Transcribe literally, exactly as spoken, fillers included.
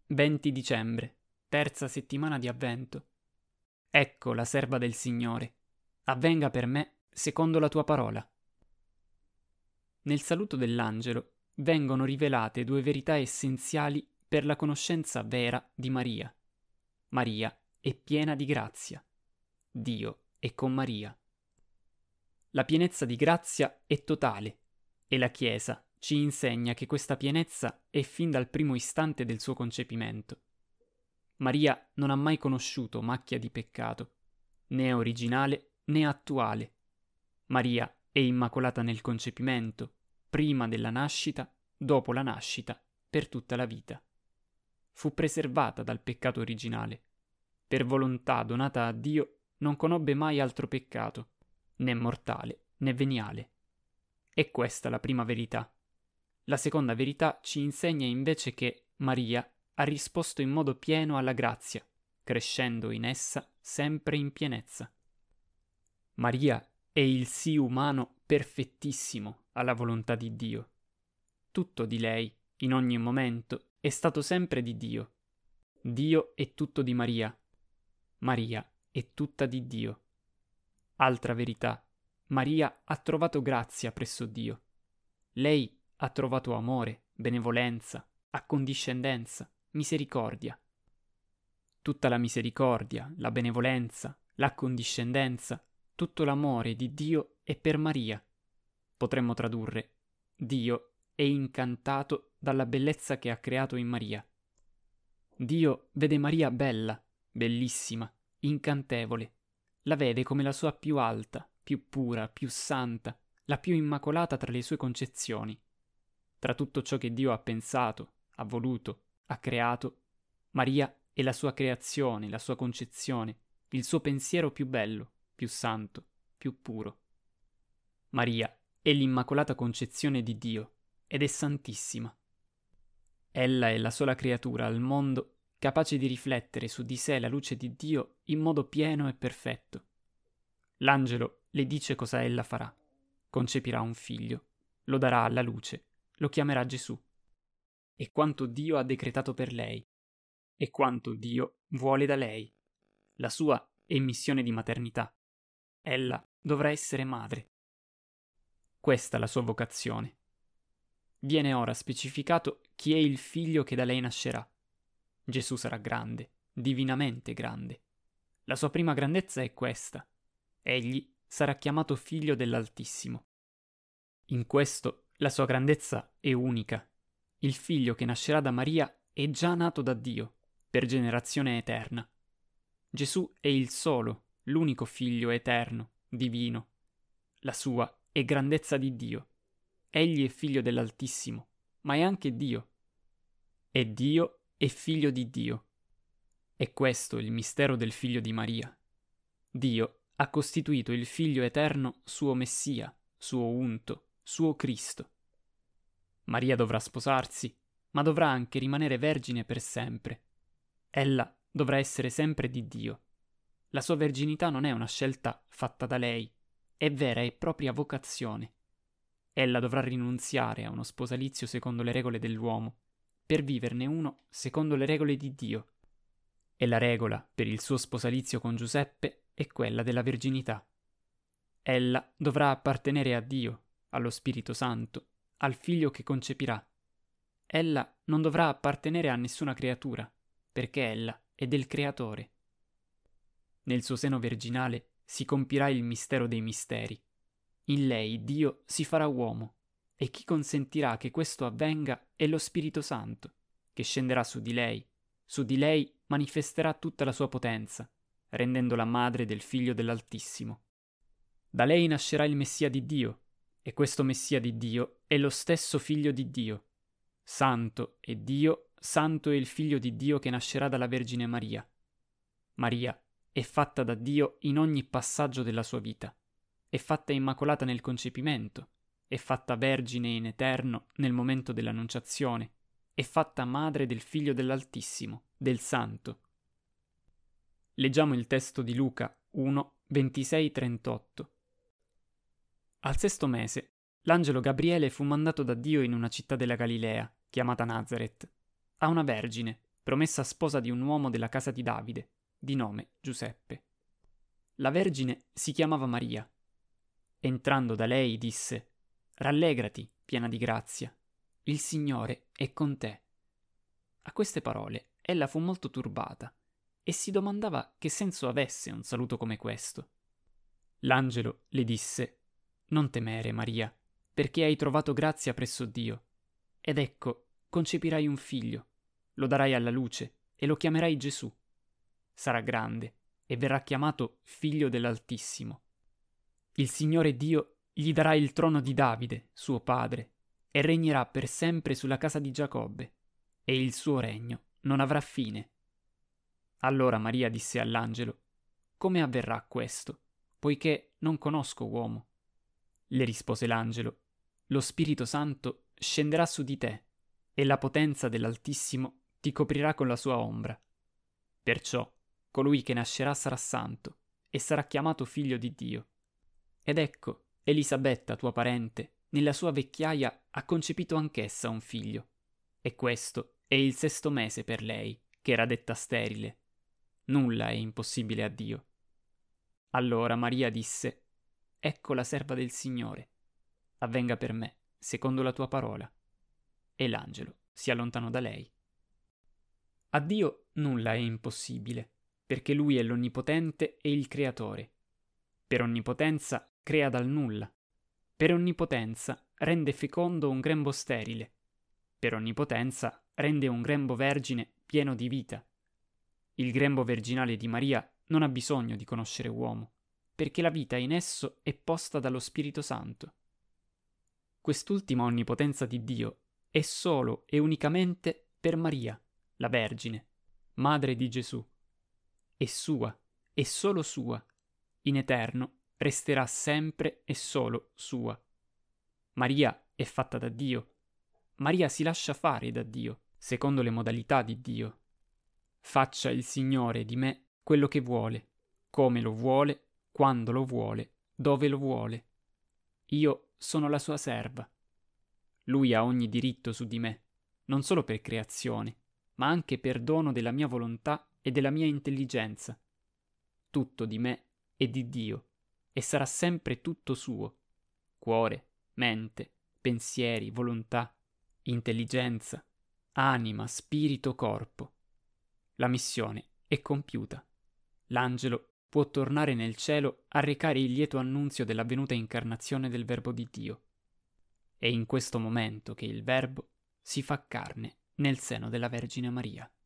venti dicembre, terza settimana di Avvento. Ecco la serva del Signore. Avvenga per me secondo la tua parola. Nel saluto dell'angelo vengono rivelate due verità essenziali per la conoscenza vera di Maria. Maria è piena di grazia. Dio è con Maria. La pienezza di grazia è totale e la Chiesa ci insegna che questa pienezza è fin dal primo istante del suo concepimento. Maria non ha mai conosciuto macchia di peccato, né originale né attuale. Maria è immacolata nel concepimento, prima della nascita, dopo la nascita, per tutta la vita. Fu preservata dal peccato originale. Per volontà donata a Dio non conobbe mai altro peccato, né mortale né veniale. È questa la prima verità. La seconda verità ci insegna invece che Maria ha risposto in modo pieno alla grazia, crescendo in essa sempre in pienezza. Maria è il sì umano perfettissimo alla volontà di Dio. Tutto di lei, in ogni momento, è stato sempre di Dio. Dio è tutto di Maria. Maria è tutta di Dio. Altra verità. Maria ha trovato grazia presso Dio. Lei ha trovato amore, benevolenza, accondiscendenza, misericordia. Tutta la misericordia, la benevolenza, l'accondiscendenza, tutto l'amore di Dio è per Maria. Potremmo tradurre: Dio è incantato dalla bellezza che ha creato in Maria. Dio vede Maria bella, bellissima, incantevole. La vede come la sua più alta, più pura, più santa, la più immacolata tra le sue concezioni. Tra tutto ciò che Dio ha pensato, ha voluto, ha creato, Maria è la sua creazione, la sua concezione, il suo pensiero più bello, più santo, più puro. Maria è l'immacolata concezione di Dio ed è santissima. Ella è la sola creatura al mondo capace di riflettere su di sé la luce di Dio in modo pieno e perfetto. L'angelo le dice cosa ella farà. Concepirà un figlio, lo darà alla luce, lo chiamerà Gesù. E quanto Dio ha decretato per lei, e quanto Dio vuole da lei. La sua è missione di maternità. Ella dovrà essere madre. Questa è la sua vocazione. Viene ora specificato chi è il figlio che da lei nascerà. Gesù sarà grande, divinamente grande. La sua prima grandezza è questa. Egli sarà chiamato figlio dell'Altissimo. In questo la sua grandezza è unica. Il figlio che nascerà da Maria è già nato da Dio, per generazione eterna. Gesù è il solo, l'unico figlio eterno, divino. La sua è grandezza di Dio. Egli è figlio dell'Altissimo, ma è anche Dio. È Dio e figlio di Dio. È questo il mistero del figlio di Maria. Dio ha costituito il figlio eterno suo Messia, suo unto, suo Cristo. Maria dovrà sposarsi, ma dovrà anche rimanere vergine per sempre. Ella dovrà essere sempre di Dio. La sua verginità non è una scelta fatta da lei, è vera e propria vocazione. Ella dovrà rinunziare a uno sposalizio secondo le regole dell'uomo, per viverne uno secondo le regole di Dio. E la regola per il suo sposalizio con Giuseppe è quella della verginità. Ella dovrà appartenere a Dio, allo Spirito Santo, al figlio che concepirà. Ella non dovrà appartenere a nessuna creatura, perché ella è del Creatore. Nel suo seno virginale si compirà il mistero dei misteri. In lei Dio si farà uomo, e chi consentirà che questo avvenga è lo Spirito Santo, che scenderà su di lei. Su di lei manifesterà tutta la sua potenza, rendendola madre del Figlio dell'Altissimo. Da lei nascerà il Messia di Dio, e questo Messia di Dio è lo stesso Figlio di Dio. Santo è Dio, santo è il Figlio di Dio che nascerà dalla Vergine Maria. Maria è fatta da Dio in ogni passaggio della sua vita. È fatta immacolata nel concepimento, è fatta vergine in eterno nel momento dell'annunciazione, è fatta madre del Figlio dell'Altissimo, del Santo. Leggiamo il testo di Luca uno, ventisei trentotto. Al sesto mese, l'angelo Gabriele fu mandato da Dio in una città della Galilea, chiamata Nazaret, a una vergine, promessa sposa di un uomo della casa di Davide, di nome Giuseppe. La Vergine si chiamava Maria. Entrando da lei disse: «Rallegrati, piena di grazia, il Signore è con te». A queste parole ella fu molto turbata e si domandava che senso avesse un saluto come questo. L'angelo le disse: «Non temere, Maria, perché hai trovato grazia presso Dio. Ed ecco, concepirai un figlio, lo darai alla luce e lo chiamerai Gesù. Sarà grande e verrà chiamato Figlio dell'Altissimo. Il Signore Dio gli darà il trono di Davide, suo padre, e regnerà per sempre sulla casa di Giacobbe, e il suo regno non avrà fine». Allora Maria disse all'angelo: «Come avverrà questo, poiché non conosco uomo?» Le rispose l'angelo: «Lo Spirito Santo scenderà su di te, e la potenza dell'Altissimo ti coprirà con la sua ombra. Perciò colui che nascerà sarà santo, e sarà chiamato figlio di Dio. Ed ecco, Elisabetta, tua parente, nella sua vecchiaia ha concepito anch'essa un figlio, e questo è il sesto mese per lei, che era detta sterile. Nulla è impossibile a Dio». Allora Maria disse: «Ecco la serva del Signore, avvenga per me secondo la tua parola». E l'angelo si allontanò da lei. A Dio nulla è impossibile, perché Lui è l'Onnipotente e il Creatore. Per onnipotenza crea dal nulla. Per onnipotenza rende fecondo un grembo sterile. Per onnipotenza rende un grembo vergine pieno di vita. Il grembo virginale di Maria non ha bisogno di conoscere uomo, perché la vita in esso è posta dallo Spirito Santo. Quest'ultima onnipotenza di Dio è solo e unicamente per Maria, la Vergine, madre di Gesù. È sua, è solo sua, in eterno resterà sempre e solo sua. Maria è fatta da Dio. Maria si lascia fare da Dio, secondo le modalità di Dio. Faccia il Signore di me quello che vuole, come lo vuole, quando lo vuole, dove lo vuole. Io sono la sua serva. Lui ha ogni diritto su di me, non solo per creazione, ma anche per dono della mia volontà e della mia intelligenza. Tutto di me è di Dio, e sarà sempre tutto suo: cuore, mente, pensieri, volontà, intelligenza, anima, spirito, corpo. La missione è compiuta. L'angelo può tornare nel cielo a recare il lieto annunzio della venuta incarnazione del Verbo di Dio. È in questo momento che il Verbo si fa carne nel seno della Vergine Maria.